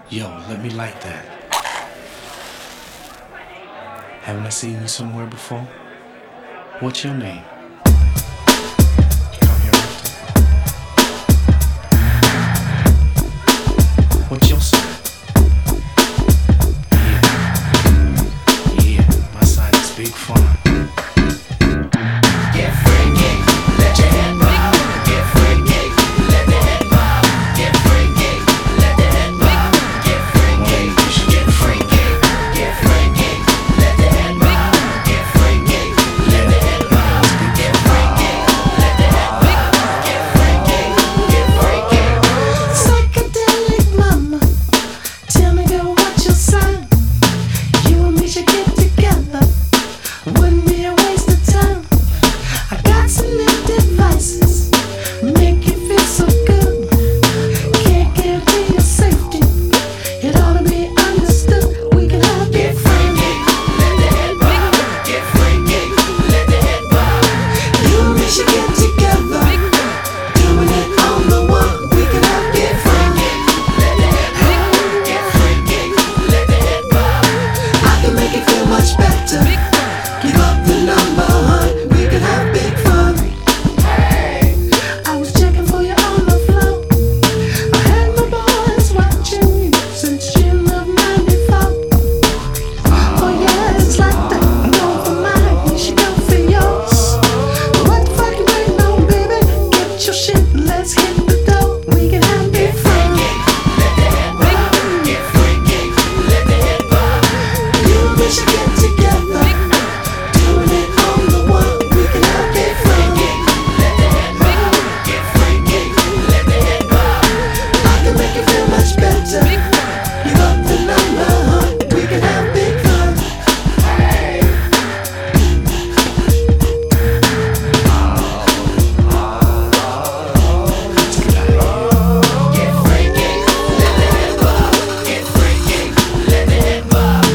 Yo, let me like that. Haven't I seen you somewhere before? What's your name? Come here often. What's your sign? Yeah, yeah, my sign is big fun. Get freaky, let your head bob. Get freaky, let the head bob. Get freaky, let the head bob. Get freaky, get freaky, get freaky, let the head bob. Get freaky, let the head bob. Get freaky, let the head bob. Get freaky, get freaky. Psychedelic mama, tell me girl what's your sign? You and me should get together, wouldn't be a waste of time. I got some new devices, make you feel so good. Can't guarantee your safety, it ought to be understood. We can have Get it freaky, let the head bob. Get freaky, let the head bob. You and me should get together, doing it on the one. We can have Get it freaky, let the head bob. Get freaky, let the head bob. I can make it feel much better. Give up the number, hun. We can have big fun. I was checking for you on the floor. I had my boys watching you since June of '94. Oh yeah, it's like that. I'm going for mine, you should go for yours. What the fuck you waiting on, baby? Get your shit and let's hit the door. We can have big fun. Let the head bob. Get freaky, let the head bob. You and me should get together, doing it on the one. We can have big fun. Let the head bob. Get freaky, let the head bob. I can make it feel much better. Give up the number, huh? We can have big fun. Get freaky, let the head bob. Get freaky, let the head bob.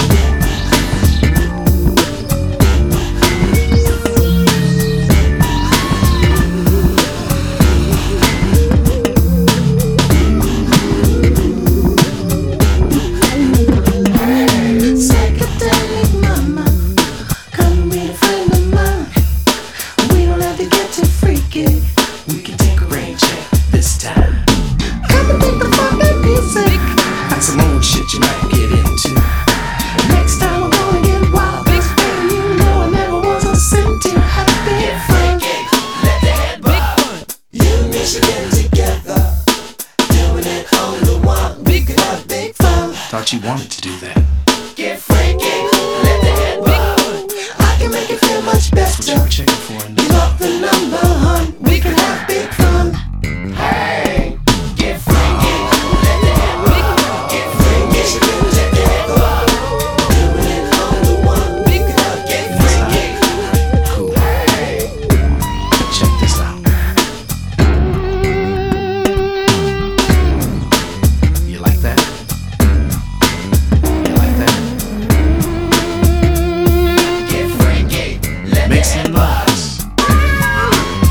Psychedelic mama, come meet a friend of mine. We don't have to get too freaky. We can take a rain check this time. Come and take the fucking music. That's some old shit you might get into. Next time we're gonna get wild. Baby, you know I never was a cent too happy. Get freaky, let the head bob. You and me should get together, doing it on the one. We can have big fun. Thought you wanted to do that. Get freaky, let the head bob. I can make it feel much That's what you better. were checking for in Give up the number, hun. We can have big fun. Get freaky, let the head bob. Get freaky, let the head bob. Doing it on the one. We can have Get freaky. Cool. Check this out. You like that? You like that? Get freaky, let Make the head some bob. noise.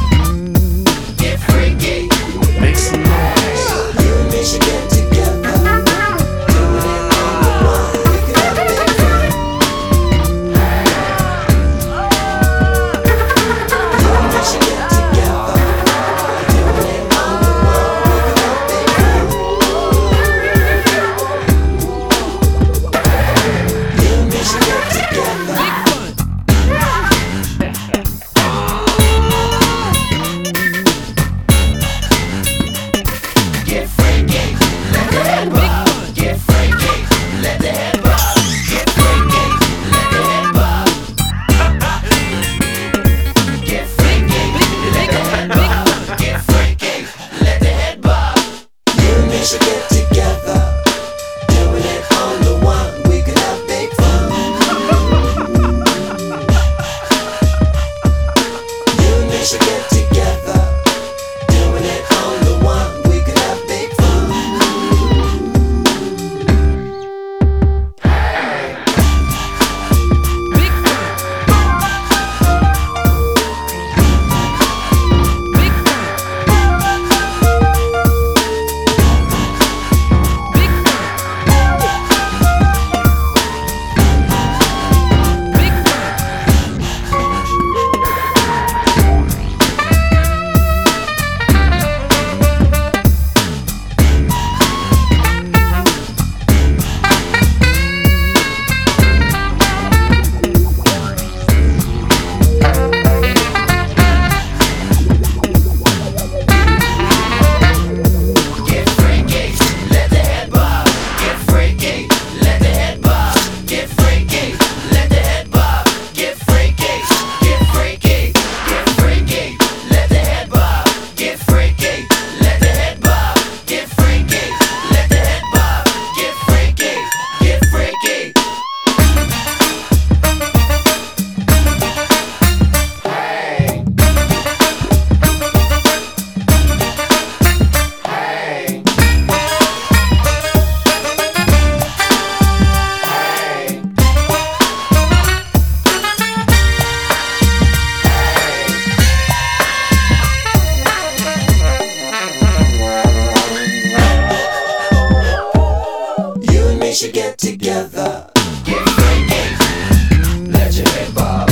should get together. Get freaky, let your head bob.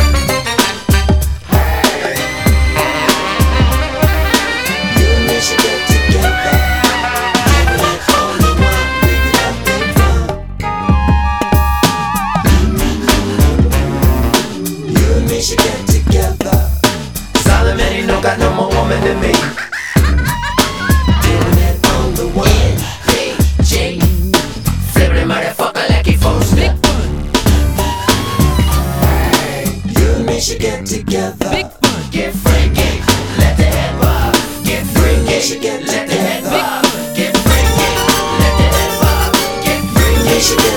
You and me should get together. Even if only one, we could have big fun. You and me should get together. Solomon, he no got no more woman than me. Doing it on the one. NPG, flipping the motherfucker like he forced it. You and me should get together. Get freaky, let the head bob. Get freaky, should get let the head together. bob. Get freaky, let the head bob. Get freaky, We should get